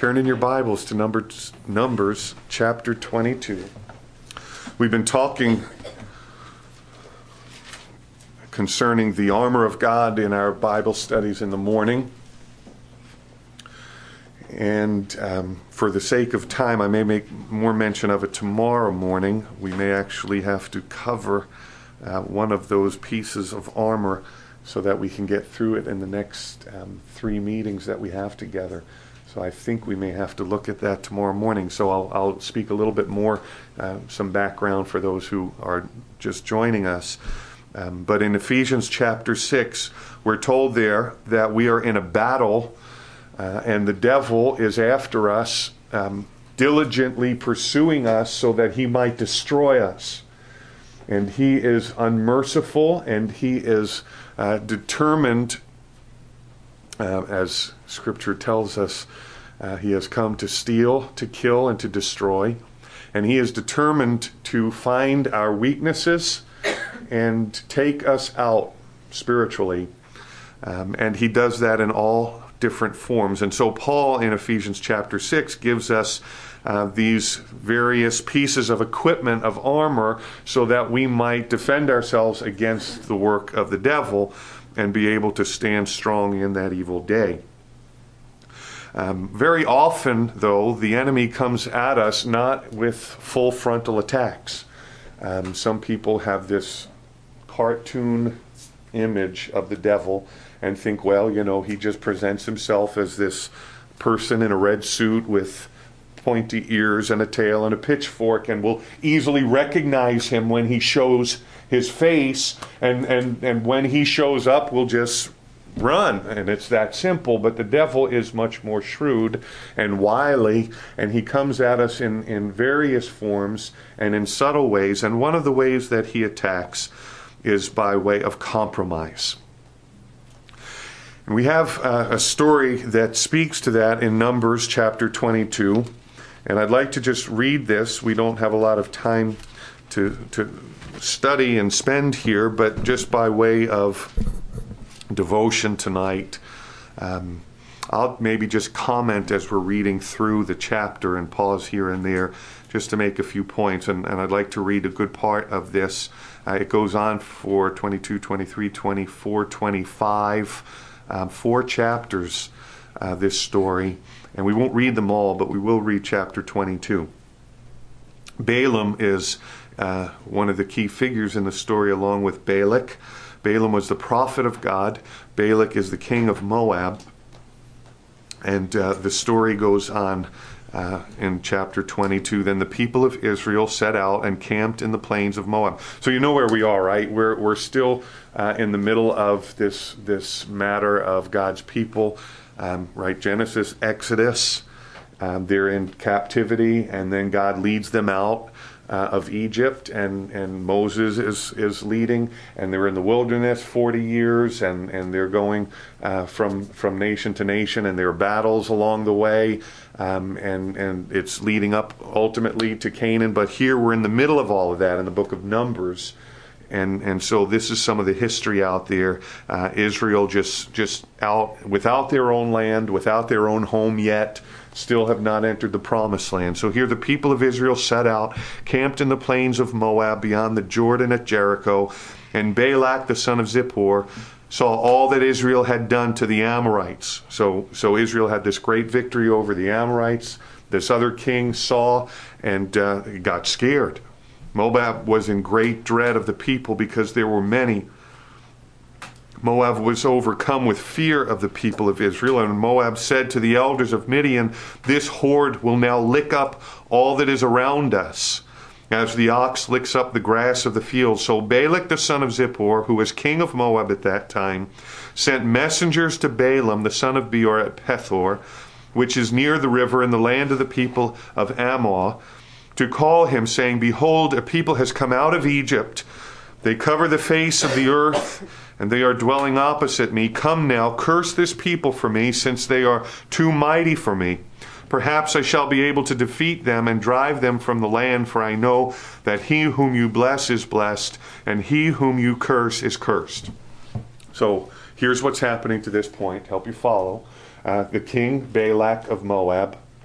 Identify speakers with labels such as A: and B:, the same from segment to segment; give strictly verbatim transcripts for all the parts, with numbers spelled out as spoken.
A: Turn in your Bibles to Numbers, Numbers chapter twenty-two. We've been talking concerning the armor of God in our Bible studies in the morning. And um, for the sake of time, I may make more mention of it tomorrow morning. We may actually have to cover uh, one of those pieces of armor so that we can get through it in the next um, three meetings that we have together. So I think we may have to look at that tomorrow morning. So I'll, I'll speak a little bit more, uh, some background for those who are just joining us. Um, but in Ephesians chapter six, we're told there that we are in a battle, uh, and the devil is after us, um, diligently pursuing us so that he might destroy us. And he is unmerciful, and he is uh, determined, uh, as Scripture tells us, uh, he has come to steal, to kill, and to destroy. And he is determined to find our weaknesses and take us out spiritually. Um, and he does that in all different forms. And so Paul in Ephesians chapter six gives us uh, these various pieces of equipment, of armor, so that we might defend ourselves against the work of the devil and be able to stand strong in that evil day. Um, very often, though, the enemy comes at us not with full frontal attacks. Um, some people have this cartoon image of the devil and think, well, you know, he just presents himself as this person in a red suit with pointy ears and a tail and a pitchfork, and we'll easily recognize him when he shows his face, and, and, and when he shows up, we'll just run, and it's that simple. But the devil is much more shrewd and wily, and he comes at us in, in various forms and in subtle ways, and one of the ways that he attacks is by way of compromise. And we have uh, a story that speaks to that in Numbers chapter twenty-two, and I'd like to just read this. We don't have a lot of time to, to study and spend here, but just by way of devotion tonight, um, I'll maybe just comment as we're reading through the chapter and pause here and there just to make a few points, and, and I'd like to read a good part of this. Uh, it goes on for twenty-two, twenty-three, twenty-four, twenty-five, um, four chapters, uh, this story, and we won't read them all, but we will read chapter twenty-two. Balaam is uh, one of the key figures in the story, along with Balak. Balaam was the prophet of God. Balak is the king of Moab. And uh, the story goes on uh, in chapter twenty-two. Then the people of Israel set out and camped in the plains of Moab. So you know where we are, right? We're we're still uh, in the middle of this this matter of God's people, um, right? Genesis, Exodus. Um, they're in captivity, and then God leads them out Uh, of Egypt, and, and Moses is, is leading, and they're in the wilderness forty years, and, and they're going uh, from from nation to nation, and there are battles along the way, um, and, and it's leading up ultimately to Canaan. But here we're in the middle of all of that in the book of Numbers, and, and so this is some of the history out there. Uh, Israel just, just out without their own land, without their own home yet, still have not entered the promised land. So here the people of Israel set out, camped in the plains of Moab beyond the Jordan at Jericho, and Balak the son of Zippor saw all that Israel had done to the Amorites. So, so Israel had this great victory over the Amorites. This other king saw and uh, got scared. Moab was in great dread of the people because there were many. Moab was overcome with fear of the people of Israel, and Moab said to the elders of Midian, "This horde will now lick up all that is around us, as the ox licks up the grass of the field." So Balak the son of Zippor, who was king of Moab at that time, sent messengers to Balaam the son of Beor at Pethor, which is near the river in the land of the people of Ammon, to call him, saying, "Behold, a people has come out of Egypt. They cover the face of the earth, and they are dwelling opposite me. Come now, curse this people for me, since they are too mighty for me. Perhaps I shall be able to defeat them and drive them from the land, for I know that he whom you bless is blessed, and he whom you curse is cursed." So here's what's happening to this point. Help you follow. Uh, the king Balak of Moab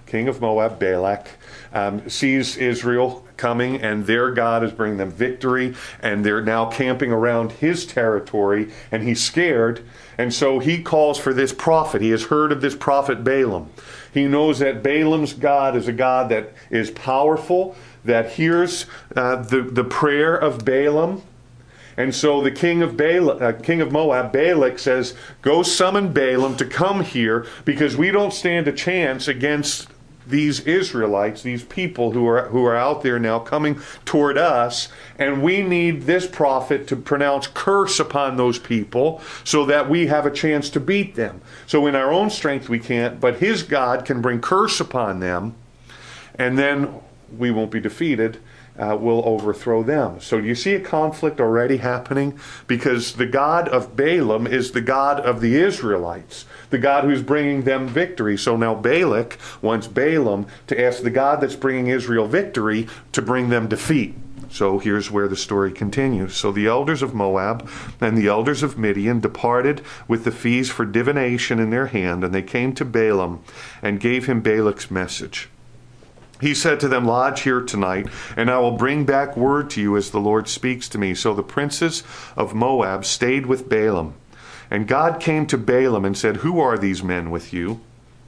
A: king of Moab, Balak, um, sees Israel coming, and their God is bringing them victory, and they're now camping around his territory, and he's scared, and so he calls for this prophet. He has heard of this prophet Balaam. He knows that Balaam's God is a God that is powerful, that hears uh, the, the prayer of Balaam. And so the king of Bala, uh, king of Moab, Balak, says, go summon Balaam to come here, because we don't stand a chance against these Israelites, these people who are who are out there now coming toward us, and we need this prophet to pronounce curse upon those people so that we have a chance to beat them. So in our own strength we can't, but his God can bring curse upon them, and then we won't be defeated. Uh, will overthrow them. So do you see a conflict already happening? Because the God of Balaam is the God of the Israelites, the God who's bringing them victory. So now Balak wants Balaam to ask the God that's bringing Israel victory to bring them defeat. So here's where the story continues. So the elders of Moab and the elders of Midian departed with the fees for divination in their hand, and they came to Balaam and gave him Balak's message. He said to them, lodge here tonight, and I will bring back word to you as the Lord speaks to me. So the princes of Moab stayed with Balaam. And God came to Balaam and said, who are these men with you?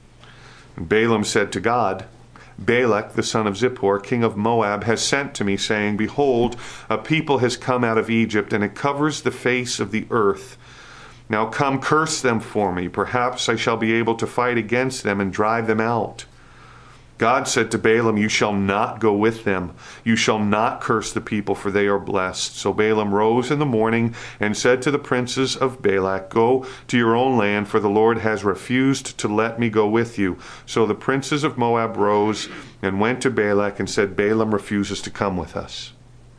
A: And Balaam said to God, Balak, the son of Zippor, king of Moab, has sent to me, saying, behold, a people has come out of Egypt, and it covers the face of the earth. Now come, curse them for me. Perhaps I shall be able to fight against them and drive them out. God said to Balaam, you shall not go with them. You shall not curse the people, for they are blessed. So Balaam rose in the morning and said to the princes of Balak, go to your own land, for the Lord has refused to let me go with you. So the princes of Moab rose and went to Balak and said, Balaam refuses to come with us.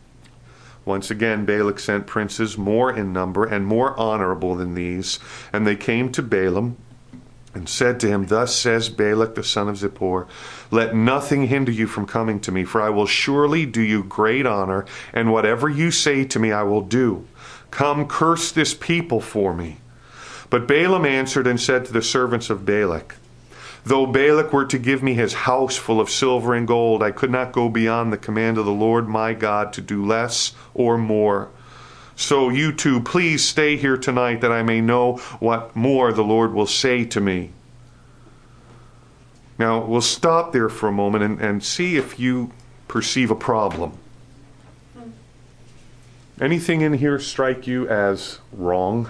A: Once again, Balak sent princes more in number and more honorable than these, and they came to Balaam and said to him, thus says Balak the son of Zippor, let nothing hinder you from coming to me, for I will surely do you great honor, and whatever you say to me I will do. Come, curse this people for me. But Balaam answered and said to the servants of Balak, though Balak were to give me his house full of silver and gold, I could not go beyond the command of the Lord my God to do less or more. So you two, please stay here tonight, that I may know what more the Lord will say to me. Now, we'll stop there for a moment and, and see if you perceive a problem. Anything in here strike you as wrong?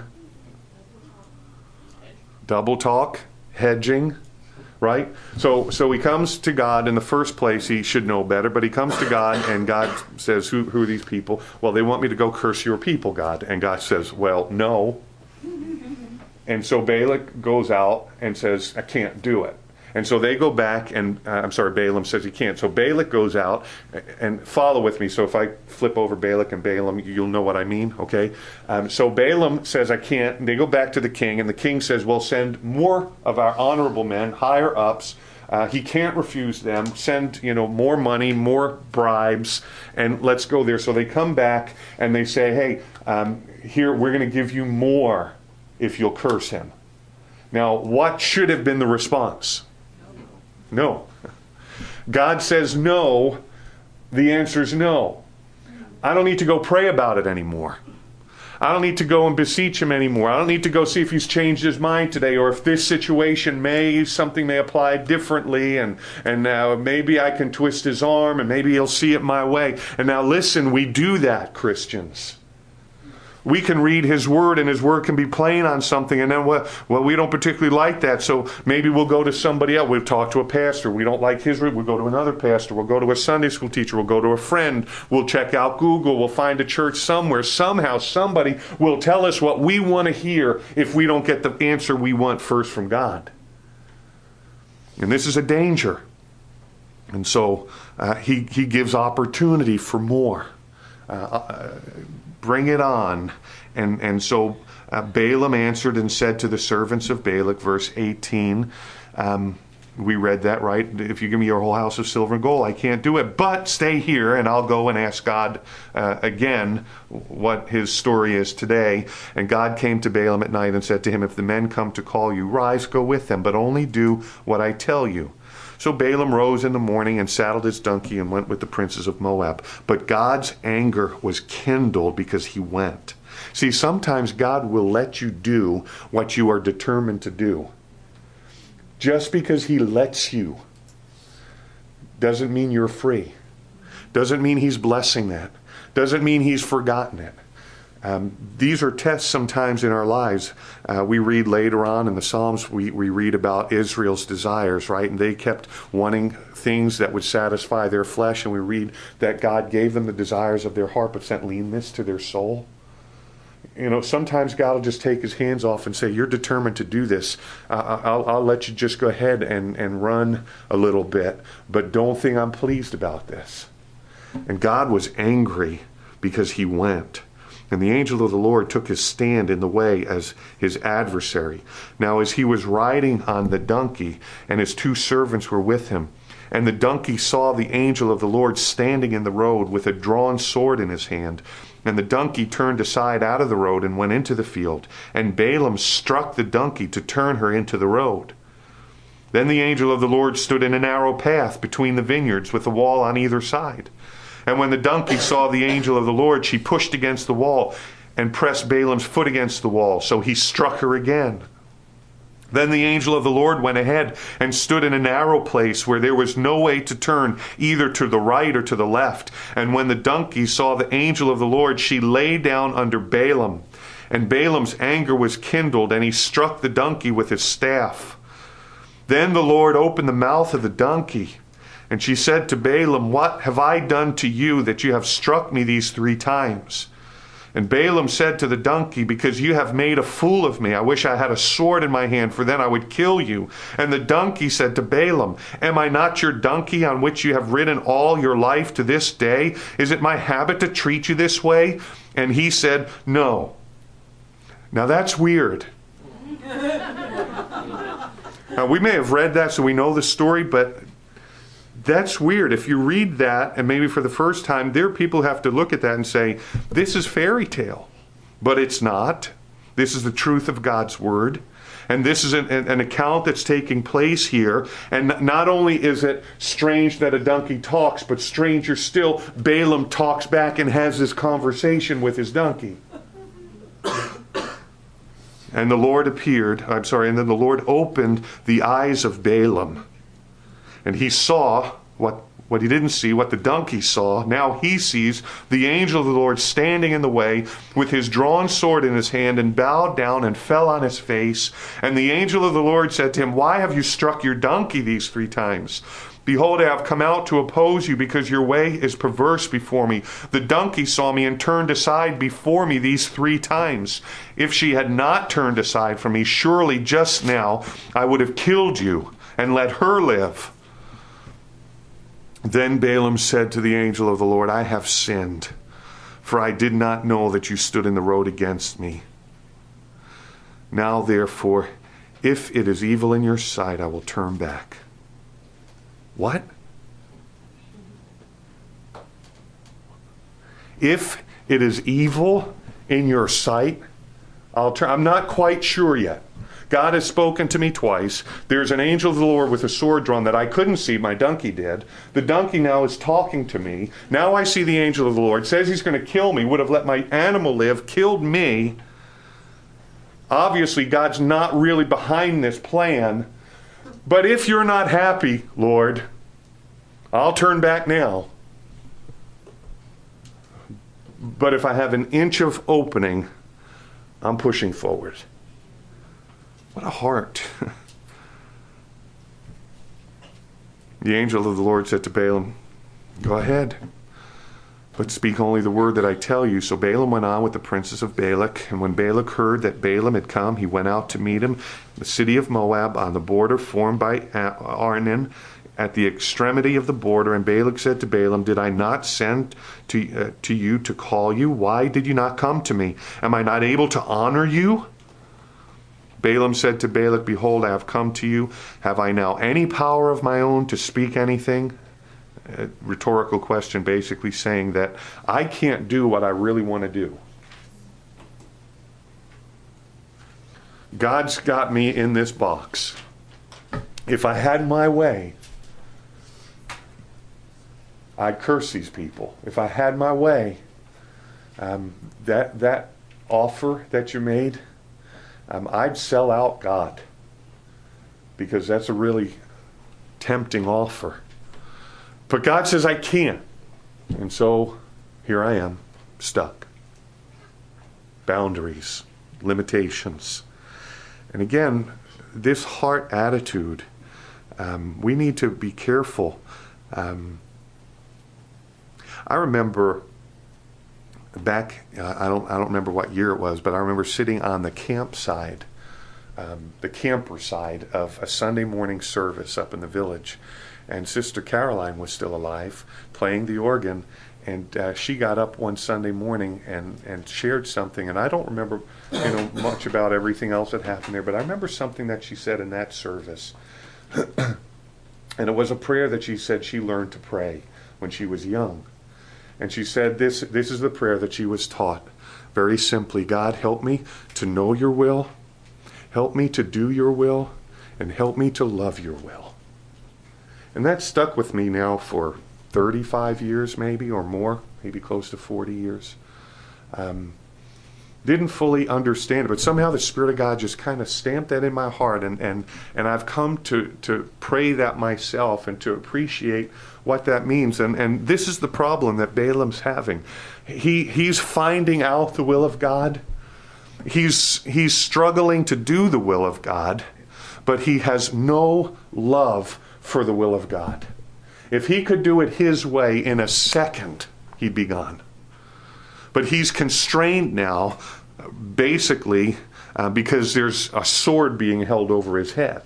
A: Double talk, hedging, right? So so he comes to God. In the first place, he should know better, but he comes to God, and God says, who, who are these people? Well, they want me to go curse your people, God. And God says, well, no. And so Balak goes out and says, I can't do it. And so they go back, and uh, I'm sorry, Balaam says he can't. So Balak goes out, and follow with me. So if I flip over Balak and Balaam, you'll know what I mean, okay? Um, so Balaam says, I can't. And they go back to the king, and the king says, well, send more of our honorable men, higher ups. Uh, he can't refuse them. Send, you know, more money, more bribes, and let's go there. So they come back, and they say, hey, um, here, we're going to give you more if you'll curse him. Now, what should have been the response? No. God says no. The answer is no. I don't need to go pray about it anymore. I don't need to go and beseech him anymore. I don't need to go see if he's changed his mind today, or if this situation may, something may apply differently, and, and uh, maybe I can twist his arm, and maybe he'll see it my way. And now listen, we do that, Christians. We can read his word, and his word can be plain on something, and then, well, well, we don't particularly like that, so maybe we'll go to somebody else. We'll talk to a pastor. We don't like his word. We'll go to another pastor. We'll go to a Sunday school teacher. We'll go to a friend. We'll check out Google. We'll find a church somewhere. Somehow somebody will tell us what we want to hear if we don't get the answer we want first from God. And this is a danger. And so uh, he, he gives opportunity for more. Uh, uh, Bring it on. And and so uh, Balaam answered and said to the servants of Balak, verse eighteen, um, we read that, right? If you give me your whole house of silver and gold, I can't do it. But stay here, and I'll go and ask God uh, again what his story is today. And God came to Balaam at night and said to him, if the men come to call you, rise, go with them, but only do what I tell you. So Balaam rose in the morning and saddled his donkey and went with the princes of Moab. But God's anger was kindled because he went. See, sometimes God will let you do what you are determined to do. Just because he lets you doesn't mean you're free. Doesn't mean he's blessing that. Doesn't mean he's forgotten it. Um, these are tests sometimes in our lives. Uh, we read later on in the Psalms, we, we read about Israel's desires, right? And they kept wanting things that would satisfy their flesh. And we read that God gave them the desires of their heart, but sent leanness to their soul. You know, sometimes God will just take his hands off and say, you're determined to do this. Uh, I'll, I'll let you just go ahead and, and run a little bit, but don't think I'm pleased about this. And God was angry because he went. And the angel of the Lord took his stand in the way as his adversary. Now, as he was riding on the donkey, and his two servants were with him, and the donkey saw the angel of the Lord standing in the road with a drawn sword in his hand, and the donkey turned aside out of the road and went into the field. And Balaam struck the donkey to turn her into the road. Then the angel of the Lord stood in a narrow path between the vineyards with a wall on either side. And when the donkey saw the angel of the Lord, she pushed against the wall and pressed Balaam's foot against the wall. So he struck her again. Then the angel of the Lord went ahead and stood in a narrow place where there was no way to turn either to the right or to the left. And when the donkey saw the angel of the Lord, she lay down under Balaam. And Balaam's anger was kindled, and he struck the donkey with his staff. Then the Lord opened the mouth of the donkey, and she said to Balaam, what have I done to you that you have struck me these three times? And Balaam said to the donkey, because you have made a fool of me, I wish I had a sword in my hand, for then I would kill you. And the donkey said to Balaam, am I not your donkey on which you have ridden all your life to this day? Is it my habit to treat you this way? And he said, no. Now that's weird. Now we may have read that so we know the story, but that's weird. If you read that, and maybe for the first time, there are people who have to look at that and say, this is fairy tale. But it's not. This is the truth of God's word. And this is an, an account that's taking place here. And not only is it strange that a donkey talks, but stranger still, Balaam talks back and has this conversation with his donkey. And the Lord appeared, I'm sorry, and then the Lord opened the eyes of Balaam. And he saw what, what he didn't see, what the donkey saw. Now he sees the angel of the Lord standing in the way with his drawn sword in his hand, and bowed down and fell on his face. And the angel of the Lord said to him, why have you struck your donkey these three times? Behold, I have come out to oppose you because your way is perverse before me. The donkey saw me and turned aside before me these three times. If she had not turned aside from me, surely just now I would have killed you and let her live. Then Balaam said to the angel of the Lord, I have sinned, for I did not know that you stood in the road against me. Now therefore, if it is evil in your sight, I will turn back. What? If it is evil in your sight, I'll turn. I'm not quite sure yet. God has spoken to me twice. There's an angel of the Lord with a sword drawn that I couldn't see. My donkey did. The donkey now is talking to me. Now I see the angel of the Lord. Says he's going to kill me. Would have let my animal live. Killed me. Obviously, God's not really behind this plan. But if you're not happy, Lord, I'll turn back now. But if I have an inch of opening, I'm pushing forward. What a heart. The angel of the Lord said to Balaam, go ahead, but speak only the word that I tell you. So Balaam went on with the princes of Balak. And when Balak heard that Balaam had come, he went out to meet him in the city of Moab on the border formed by Arnon, at the extremity of the border. And Balak said to Balaam, did I not send to, uh, to you to call you? Why did you not come to me? Am I not able to honor you? Balaam said to Balak, behold, I have come to you. Have I now any power of my own to speak anything? A rhetorical question, basically saying that I can't do what I really want to do. God's got me in this box. If I had my way, I'd curse these people. If I had my way, um, that that offer that you made, um, I'd sell out God, because that's a really tempting offer. But God says I can't. And so here I am, stuck. Boundaries, limitations. And again, this heart attitude, um, we need to be careful. Um, I remember back, uh, I don't I don't remember what year it was, but I remember sitting on the campside, um, the camper side of a Sunday morning service up in the village. And Sister Caroline was still alive, playing the organ. And uh, she got up one Sunday morning and, and shared something. And I don't remember, you know, much about everything else that happened there, but I remember something that she said in that service. And it was a prayer that she said she learned to pray when she was young. And she said this, this is the prayer that she was taught. Very simply, God, help me to know your will, help me to do your will, and help me to love your will. And that stuck with me now for thirty-five years maybe, or more, maybe close to forty years. Um, didn't fully understand it, but somehow the Spirit of God just kind of stamped that in my heart, and, and, and I've come to, to pray that myself and to appreciate what that means. And, and this is the problem that Balaam's having. He, he's finding out the will of God. He's, he's struggling to do the will of God, but he has no love for the will of God. If he could do it his way in a second, he'd be gone. But he's constrained now, basically, uh, because there's a sword being held over his head.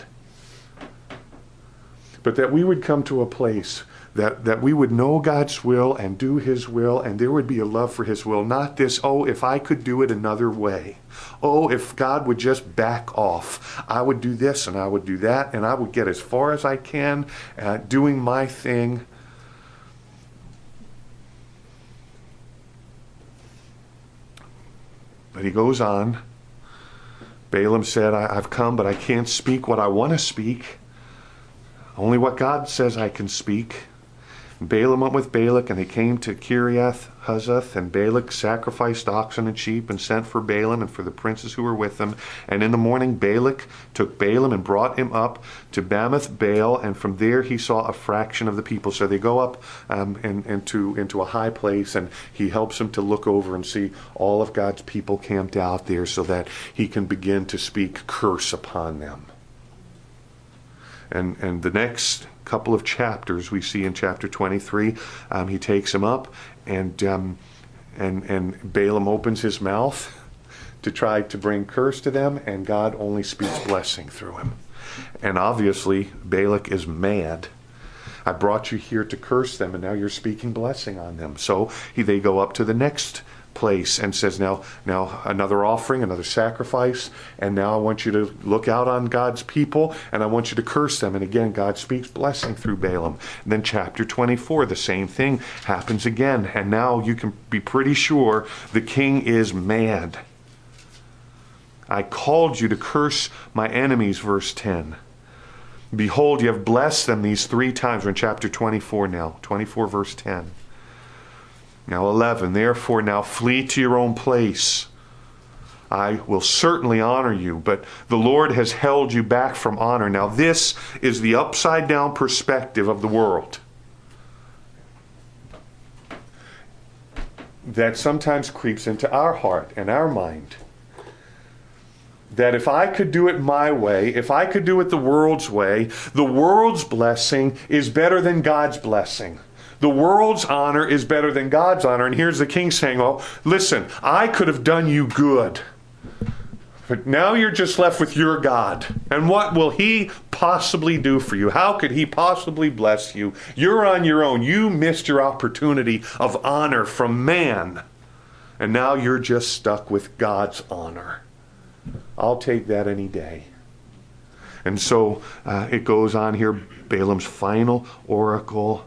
A: But that we would come to a place that, that we would know God's will and do his will, and there would be a love for his will. Not this, oh, if I could do it another way. Oh, if God would just back off. I would do this and I would do that, and I would get as far as I can uh, doing my thing. But he goes on. Balaam said, I, I've come, but I can't speak what I want to speak. Only what God says I can speak. And Balaam went with Balak, and they came to Kiriath Huzoth, and Balak sacrificed oxen and sheep and sent for Balaam and for the princes who were with him. And in the morning Balak took Balaam and brought him up to Bamoth Baal, and from there he saw a fraction of the people. So they go up um, and, into, into a high place, and he helps him to look over and see all of God's people camped out there so that he can begin to speak curse upon them. And, and the next couple of chapters we see in chapter twenty-three, um, he takes him up, and um, and and Balaam opens his mouth to try to bring curse to them, and God only speaks blessing through him. And obviously Balak is mad. I brought you here to curse them, and now you're speaking blessing on them. So he, they go up to the next place and says, now, now another offering, another sacrifice, and now I want you to look out on God's people, and I want you to curse them. And again, God speaks blessing through Balaam. And then chapter twenty-four, the same thing happens again, and now you can be pretty sure the king is mad. I called you to curse my enemies, verse ten. Behold, you have blessed them these three times. We're in chapter twenty-four now, twenty-four verse ten. Now eleven, therefore now flee to your own place. I will certainly honor you, but the Lord has held you back from honor. Now this is the upside down perspective of the world that sometimes creeps into our heart and our mind. That if I could do it my way, if I could do it the world's way, the world's blessing is better than God's blessing. The world's honor is better than God's honor. And here's the king saying, oh, listen, I could have done you good, but now you're just left with your God. And what will he possibly do for you? How could he possibly bless you? You're on your own. You missed your opportunity of honor from man. And now you're just stuck with God's honor. I'll take that any day. And so uh, it goes on here, Balaam's final oracle.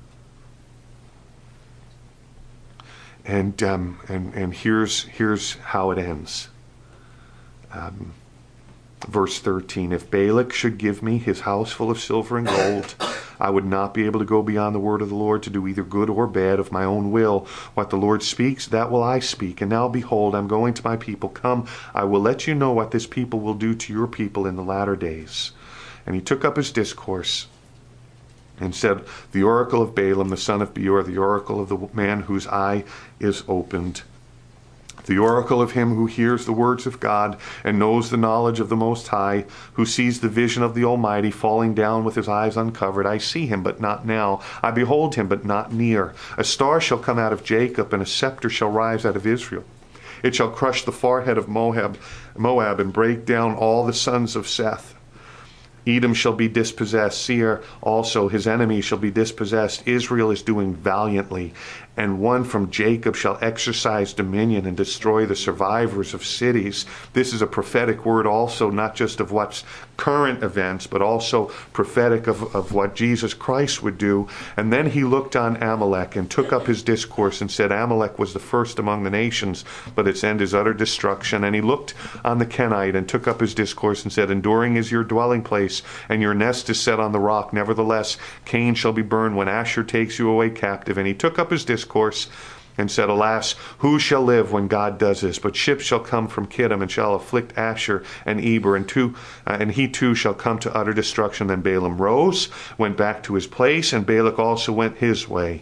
A: And um, and and here's here's how it ends. Um, verse thirteen: If Balak should give me his house full of silver and gold, I would not be able to go beyond the word of the Lord to do either good or bad of my own will. What the Lord speaks, that will I speak. And now behold, I'm going to my people. Come, I will let you know what this people will do to your people in the latter days. And he took up his discourse and said, the oracle of Balaam, the son of Beor, the oracle of the man whose eye is opened, the oracle of him who hears the words of God and knows the knowledge of the Most High, who sees the vision of the Almighty falling down with his eyes uncovered. I see him, but not now. I behold him, but not near. A star shall come out of Jacob, and a scepter shall rise out of Israel. It shall crush the forehead of Moab, Moab and break down all the sons of Seth. Edom shall be dispossessed. Seir also, his enemy, shall be dispossessed. Israel is doing valiantly. And one from Jacob shall exercise dominion and destroy the survivors of cities. This is a prophetic word also, not just of what's current events, but also prophetic of, of what Jesus Christ would do. And then he looked on Amalek and took up his discourse and said, Amalek was the first among the nations, but its end is utter destruction. And he looked on the Kenite and took up his discourse and said, enduring is your dwelling place, and your nest is set on the rock. Nevertheless, Cain shall be burned when Asher takes you away captive. And he took up his discourse and said, alas, who shall live when God does this? But ships shall come from Kittim and shall afflict Asher and Eber, and, two, uh, and he too shall come to utter destruction. Then Balaam rose, went back to his place, and Balak also went his way.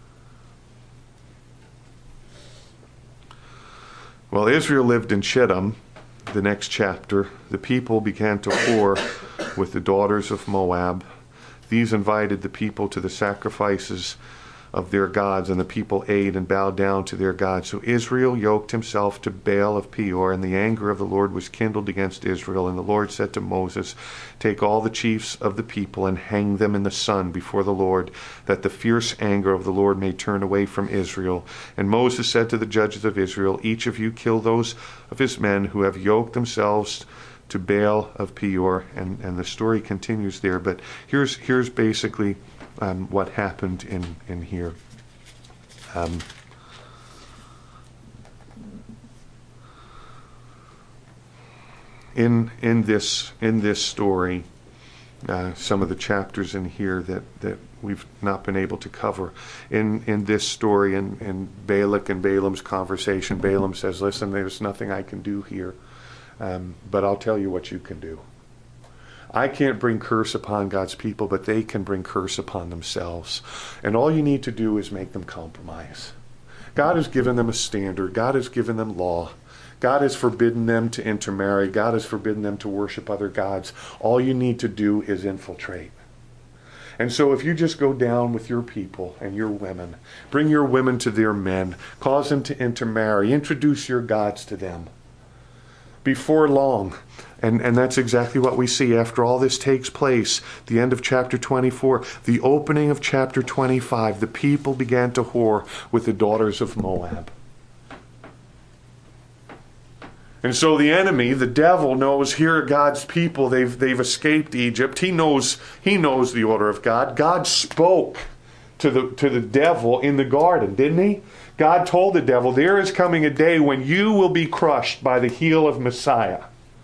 A: While Israel lived in Shittim, the next chapter, the people began to whore with the daughters of Moab. These invited the people to the sacrifices of their gods, and the people ate and bowed down to their gods. So Israel yoked himself to Baal of Peor, and the anger of the Lord was kindled against Israel. And the Lord said to Moses, take all the chiefs of the people and hang them in the sun before the Lord, that the fierce anger of the Lord may turn away from Israel. And Moses said to the judges of Israel, each of you kill those of his men who have yoked themselves to Baal of Peor. And, and the story continues there, but here's here's basically Um, what happened in, in here. Um, in in this in this story, uh, some of the chapters in here that, that we've not been able to cover. In in this story, in, in Balak and Balaam's conversation, Balaam says, listen, there's nothing I can do here, um, but I'll tell you what you can do. I can't bring curse upon God's people, but they can bring curse upon themselves. And all you need to do is make them compromise. God has given them a standard. God has given them law. God has forbidden them to intermarry. God has forbidden them to worship other gods. All you need to do is infiltrate. And so if you just go down with your people and your women, bring your women to their men, cause them to intermarry, introduce your gods to them, before long, and, and that's exactly what we see after all this takes place, the end of chapter twenty-four, the opening of chapter twenty-five, the people began to whore with the daughters of Moab. And so the enemy, the devil, knows here are God's people. They've they've escaped Egypt. He knows he knows the order of God. God spoke to the to the devil in the garden, didn't he? God told the devil, there is coming a day when you will be crushed by the heel of Messiah.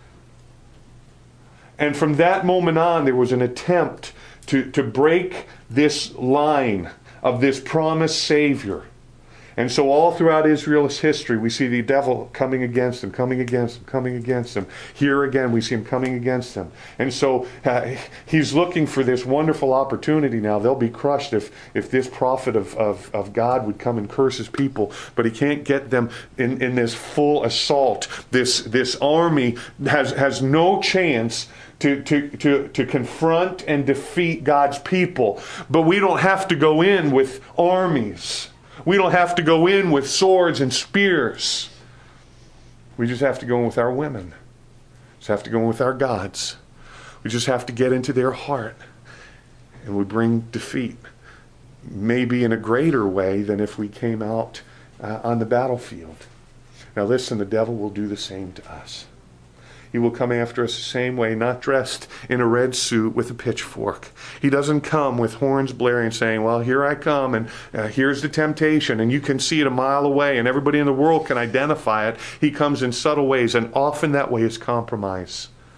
A: And from that moment on, there was an attempt to, to break this line of this promised Savior. And so all throughout Israel's history, we see the devil coming against him, coming against him, coming against him. Here again, we see him coming against him. And so uh, he's looking for this wonderful opportunity now. They'll be crushed if, if this prophet of, of, of God would come and curse his people. But he can't get them in, in this full assault. This, this army has, has no chance To, to, to, to confront and defeat God's people. But we don't have to go in with armies. We don't have to go in with swords and spears. We just have to go in with our women. We just have to go in with our gods. We just have to get into their heart. And we bring defeat. Maybe in a greater way than if we came out uh, on the battlefield. Now listen, the devil will do the same to us. He will come after us the same way, not dressed in a red suit with a pitchfork. He doesn't come with horns blaring saying, well, here I come, and uh, here's the temptation, and you can see it a mile away, and everybody in the world can identify it. He comes in subtle ways, and often that way is compromise.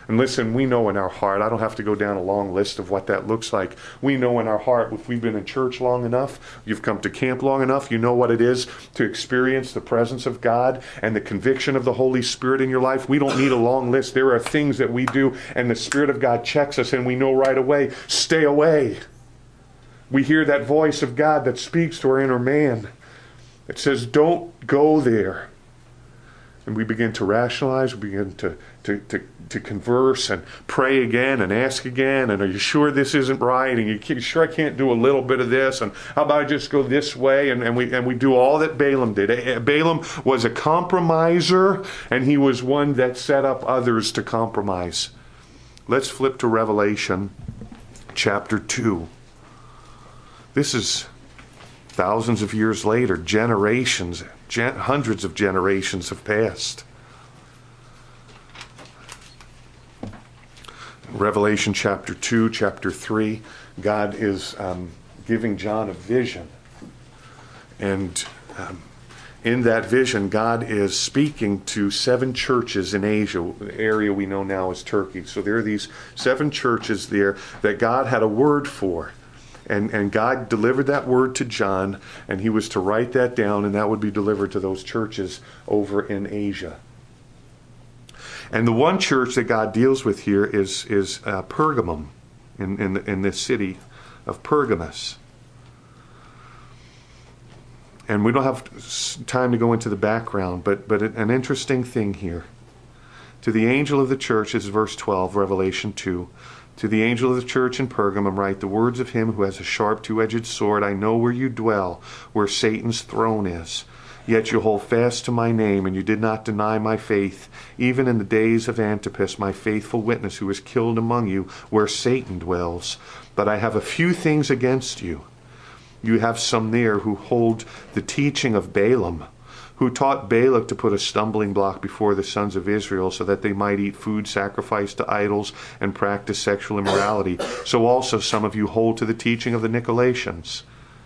A: And listen, we know in our heart, I don't have to go down a long list of what that looks like. We know in our heart, if we've been in church long enough, you've come to camp long enough, you know what it is to experience the presence of God and the conviction of the Holy Spirit in your life. We don't need a long list. There are things that we do, and the Spirit of God checks us, and we know right away, stay away. We hear that voice of God that speaks to our inner man. It says, don't go there. And we begin to rationalize, we begin to, to, to, to converse and pray again and ask again. And are you sure this isn't right? And you sure I can't do a little bit of this? And how about I just go this way? And, and we and we do all that Balaam did. Balaam was a compromiser, and he was one that set up others to compromise. Let's flip to Revelation chapter two. This is thousands of years later, generations, gen- hundreds of generations have passed. Revelation chapter two, chapter three, God is um, giving John a vision. And um, in that vision, God is speaking to seven churches in Asia, the area we know now as Turkey. So there are these seven churches there that God had a word for. And, and God delivered that word to John, and he was to write that down, and that would be delivered to those churches over in Asia. And the one church that God deals with here is, is uh, Pergamum, in, in, in this city of Pergamus. And we don't have time to go into the background, but, but an interesting thing here. To the angel of the church, this is verse twelve, Revelation two. To the angel of the church in Pergamum write the words of him who has a sharp two-edged sword. I know where you dwell, where Satan's throne is. Yet you hold fast to my name, and you did not deny my faith, even in the days of Antipas, my faithful witness, who was killed among you, where Satan dwells. But I have a few things against you. You have some there who hold the teaching of Balaam, who taught Balak to put a stumbling block before the sons of Israel so that they might eat food sacrificed to idols and practice sexual immorality. So also some of you hold to the teaching of the Nicolaitans.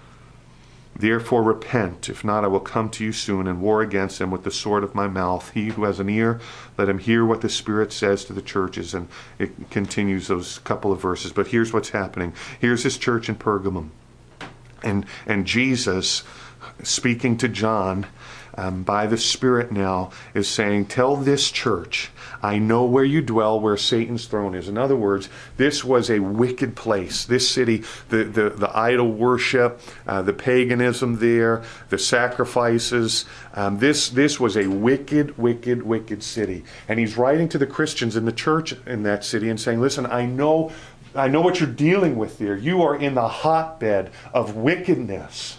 A: Therefore repent, if not I will come to you soon and war against them with the sword of my mouth. He who has an ear, let him hear what the Spirit says to the churches. And it continues those couple of verses. But here's what's happening. Here's this church in Pergamum. And, and Jesus, speaking to John, Um, by the Spirit now, is saying, tell this church, I know where you dwell, where Satan's throne is. In other words, this was a wicked place. This city, the, the, the idol worship, uh, the paganism there, the sacrifices, um, this, this was a wicked, wicked, wicked city. And he's writing to the Christians in the church in that city and saying, listen, I know, I know what you're dealing with there. You are in the hotbed of wickedness.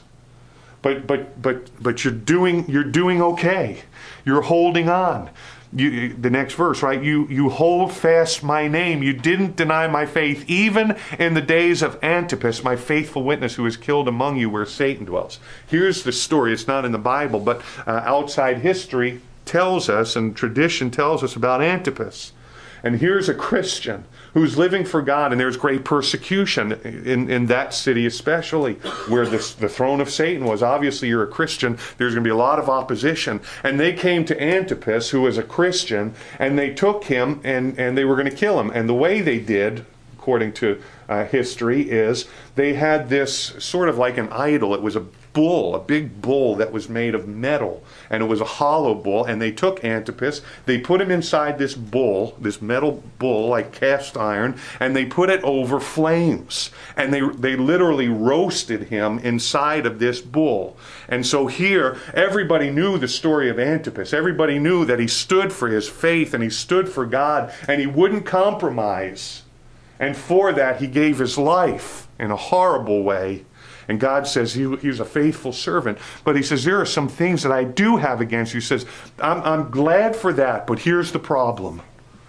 A: But but but but you're doing you're doing okay. You're holding on. You, the next verse, right? You you hold fast my name. You didn't deny my faith, even in the days of Antipas, my faithful witness, who was killed among you, where Satan dwells. Here's the story. It's not in the Bible, but uh, outside history tells us, and tradition tells us about Antipas. And here's a Christian who's living for God, and there's great persecution in, in that city especially, where this, the throne of Satan was. Obviously, you're a Christian, there's going to be a lot of opposition. And they came to Antipas, who was a Christian, and they took him, and, and they were going to kill him. And the way they did, according to uh, history, is they had this sort of like an idol. It was a bull, a big bull that was made of metal, and it was a hollow bull. And they took Antipas, they put him inside this bull, this metal bull like cast iron, and they put it over flames, and they they literally roasted him inside of this bull. And so here everybody knew the story of Antipas. Everybody knew that he stood for his faith, and he stood for God, and he wouldn't compromise. And for that he gave his life in a horrible way. And God says he, he was a faithful servant. But he says, there are some things that I do have against you. He says, I'm, I'm glad for that, but here's the problem.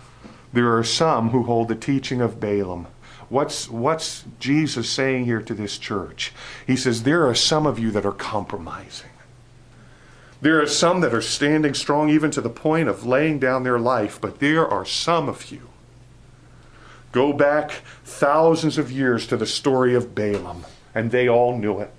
A: There are some who hold the teaching of Balaam. What's, what's Jesus saying here to this church? He says, there are some of you that are compromising. There are some that are standing strong even to the point of laying down their life, but there are some of you. Go back thousands of years to the story of Balaam. And they all knew it.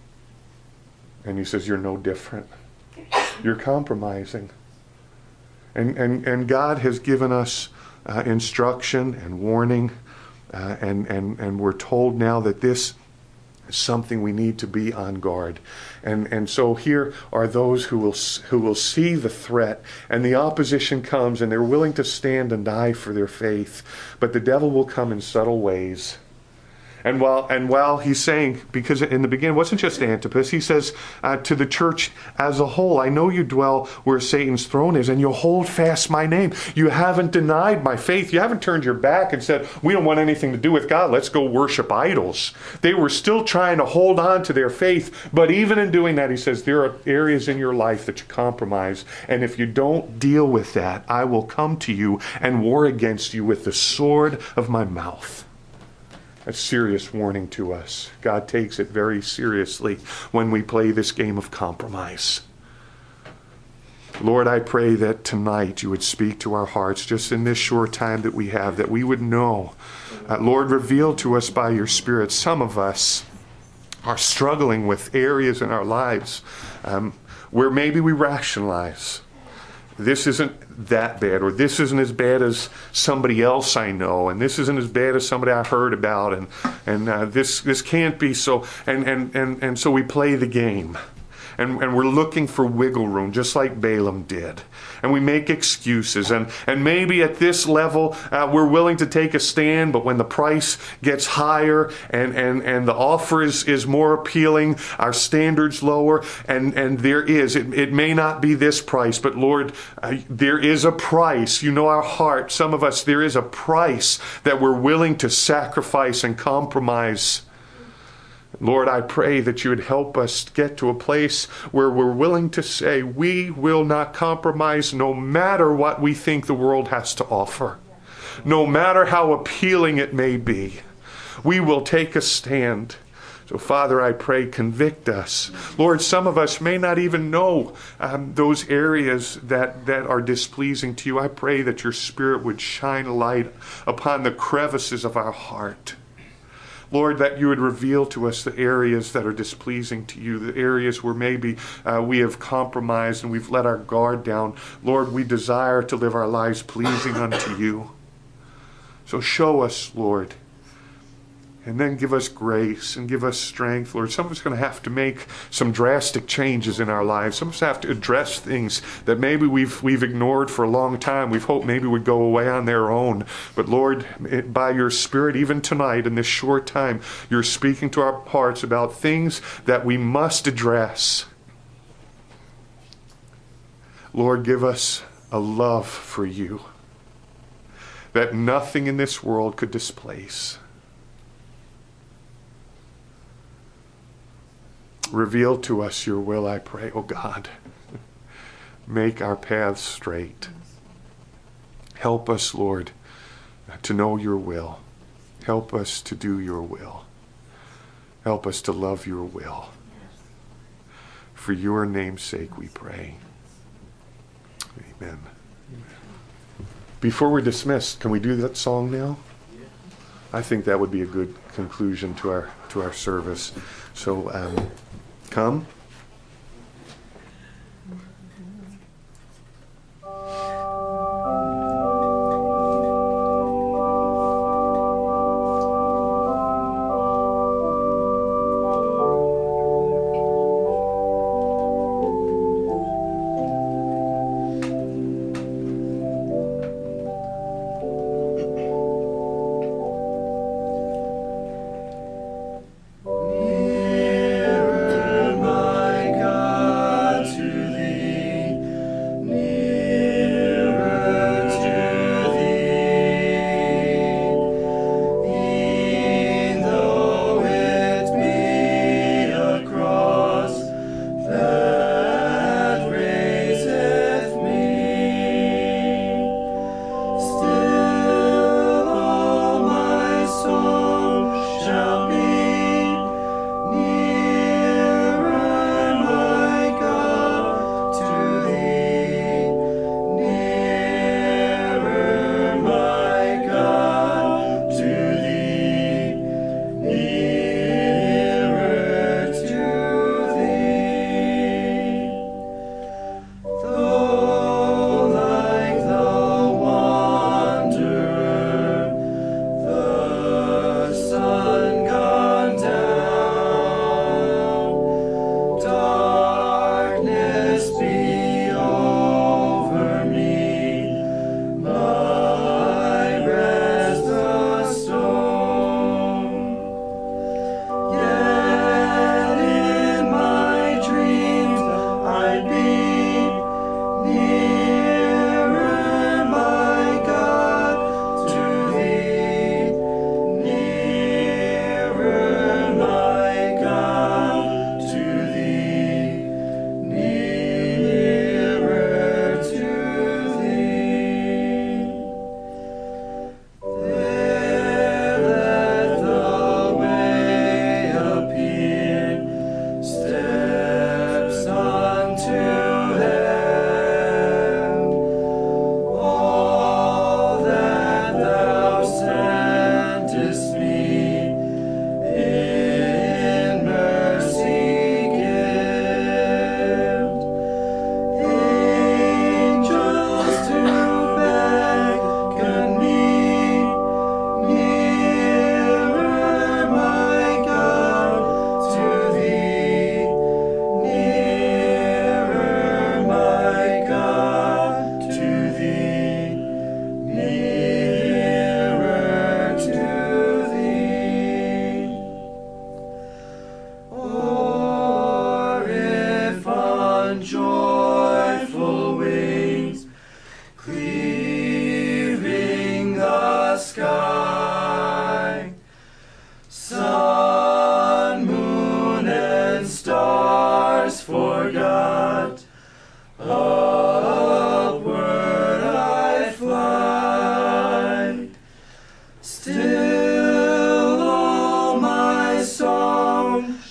A: And he says, you're no different. You're compromising. And, and, and God has given us uh, instruction and warning, uh, and, and, and we're told now that this is something we need to be on guard. And, and so here are those who will, who will see the threat, and the opposition comes, and they're willing to stand and die for their faith. But the devil will come in subtle ways. And while and while he's saying, because in the beginning it wasn't just Antipas, he says uh, to the church as a whole, I know you dwell where Satan's throne is, and you hold fast my name. You haven't denied my faith. You haven't turned your back and said, we don't want anything to do with God. Let's go worship idols. They were still trying to hold on to their faith. But even in doing that, he says, there are areas in your life that you compromise. And if you don't deal with that, I will come to you and war against you with the sword of my mouth. A serious warning to us. God takes it very seriously when we play this game of compromise. Lord, I pray that tonight you would speak to our hearts just in this short time that we have, that we would know. Uh, Lord, reveal to us by your Spirit. Some of us are struggling with areas in our lives um, where maybe we rationalize. This isn't that bad, or this isn't as bad as somebody else I know, and this isn't as bad as somebody I heard about, and and uh, this this can't be so. And and and and so we play the game, and and we're looking for wiggle room, just like Balaam did, and we make excuses, and and maybe at this level uh, we're willing to take a stand, but when the price gets higher and and and the offer is is more appealing, our standards lower, and and there is it, it may not be this price, but Lord, uh, there is a price. You know our heart. Some of us, there is a price that we're willing to sacrifice and compromise. Lord, I pray that you would help us get to a place where we're willing to say we will not compromise no matter what we think the world has to offer. No matter how appealing it may be, we will take a stand. So, Father, I pray, convict us. Lord, some of us may not even know um, those areas that, that are displeasing to you. I pray that your Spirit would shine a light upon the crevices of our heart. Lord, that you would reveal to us the areas that are displeasing to you, the areas where maybe uh, we have compromised and we've let our guard down. Lord, we desire to live our lives pleasing unto you. So show us, Lord, and then give us grace and give us strength. Lord, some of us are going to have to make some drastic changes in our lives. Some of us have to address things that maybe we've we've ignored for a long time. We've hoped maybe would go away on their own. But Lord, it, by your Spirit, even tonight in this short time, you're speaking to our hearts about things that we must address. Lord, give us a love for you that nothing in this world could displace. Reveal to us your will, I pray, oh God. Make our paths straight. Help us, Lord, to know your will. Help us to do your will. Help us to love your will. For your name's sake we pray. Amen. Before we're dismissed, can we do that song now? I think that would be a good conclusion to our to our service. So um, come.
B: Nearer, my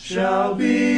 B: shall be